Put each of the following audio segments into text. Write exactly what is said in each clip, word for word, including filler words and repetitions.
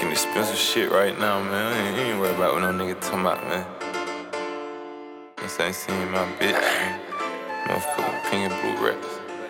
fucking expensive shit right now, man. I ain't, I ain't worried about what no nigga talking about, man. Guess I ain't seen my bitch, man. Motherfucking pink and blue racks.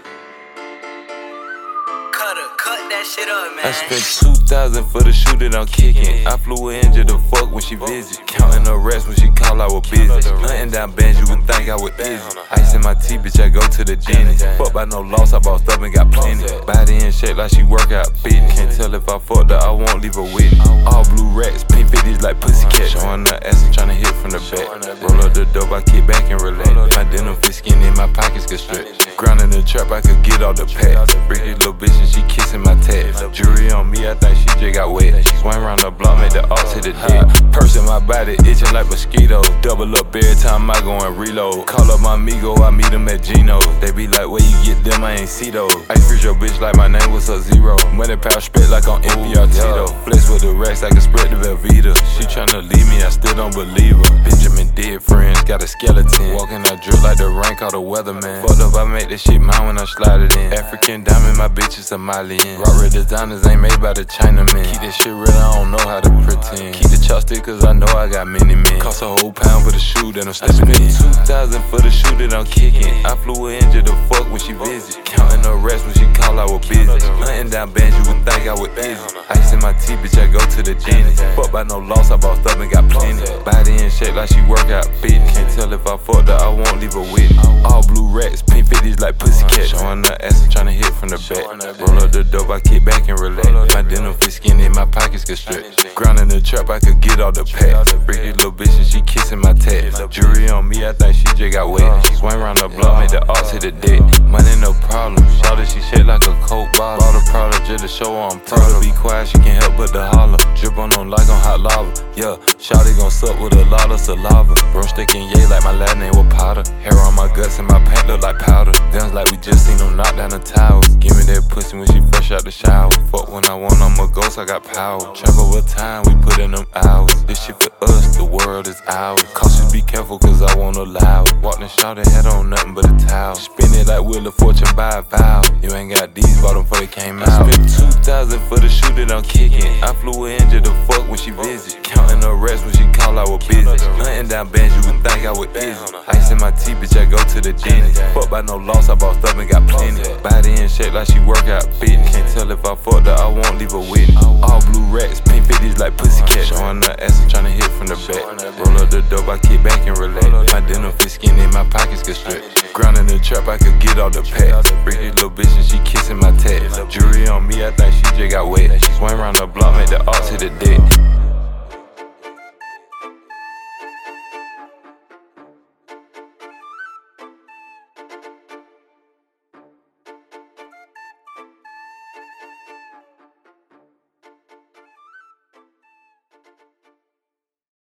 Cut that shit up, man. I spent two thousand for the shoe that I'm kicking. I flew her in just to fuck when she visit. Counting her rest when she call, I was busy. Hunting down bands, you would think I was easy. Ice in my teeth, bitch, I go to the dentist. Fuck by no loss, I bossed up and got plenty. Body in shape like she work out fitness. Can't tell if I fucked her, I won't leave her with. All blue racks, pink fifties like pussycat. Showing her ass, I'm tryna hit from the back. Roll up the dope, I kick back and relax. My denim fit skinny, my pockets get stretched. Ground in the trap, I could get all the packs. Freaky little bitch and she kissing my tabs. Jury on me, I think she just got wet. Swing around the block, make the ox hit the dick. Purse in my body, itching like mosquitoes. Double up every time I go and reload. Call up my amigo, I meet him at Gino. They be like, where you get them, I ain't see those. I freeze your bitch like my name was Sub-Zero. Money power spit like on N P R Tito. Flex with the racks, I can spread the Velveeta. She tryna leave me, I still don't believe her. Benjamin dead friends, got a skeleton. Walking, I drip like the rank or the weatherman. Fucked up, I make this shit mine when I slide it in. African diamond, my bitch is Somalian. Rock red designers ain't made by the Chinaman. Keep that shit real, I don't know how to pretend. Keep the chopstick cause I know I got many men. Cost a whole pound for the shoe that I'm stepping in. two thousand for the shoe that I'm kicking. I flew her in just to fuck when she visit. Counting her rest when she call, I was busy. Hunting down bands, you would think I was easy. Ice in my teeth, bitch, I go to the dentist. Fuck by no loss, I bossed up and got plenty. Body in shape like she work out fitness. Can't tell if I fucked her, I won't leave her with. All blue racks, pink fifties like pussycat. Showing her ass, I'm tryna hit from the back. Roll up the dope, I kick back and relax. My denim fit skinny, my pockets get stretched. Ground in the trap, I could get all the packs. Freaky little bitch and she kissing my tabs. Jury on me, I think she just got wet. Swing around the block, make the ox hit the deck. Money no problem, shawty she shit like a coke bottle. Bought a product just to show her I'm proud of. Be quiet, she can't help but to holler. Drip on them like on hot lava. Yeah, shawty gon' suck with a lot of saliva. Broomstick and yay like my last name was Potter. Hair on my guts and my paint look like powder. Guns like we just seen them knock down the towers. Give me that pussy when she fresh out the shower. Fuck when I want, I'm a ghost, I got power. Trap over time, we put in them hours. This shit for us, the world is ours. Cautious, be careful, cause I won't allow it. Walked and shot her head on nothing but a towel. Spin it like Wheel of Fortune, buy a vow. You ain't got these, bought them before they came out. I spent two thousand for the shoe that I'm kicking. I flew her in just to fuck when she visit. Counting her rest when she call, I was busy. Hunting down bands, you would think I was easy. Ice in my teeth, bitch, I go to the dentist. Fuck by no loss, I bossed up and got plenty. Body in shape like she work out fitness. Can't tell if I fucked her, I won't leave her with. All blue racks, pink fifties like pussycat. Showing her ass, I'm tryna hit from the back. Roll up the dope, I kick back and relax. My denim fit skinny, my pockets get stretched. Ground in the trap, I could get all the packs. Freaky little bitch and she kissing my tabs. Jury on me, I think she just got wet. Swing around the block, make the ox hit the deck.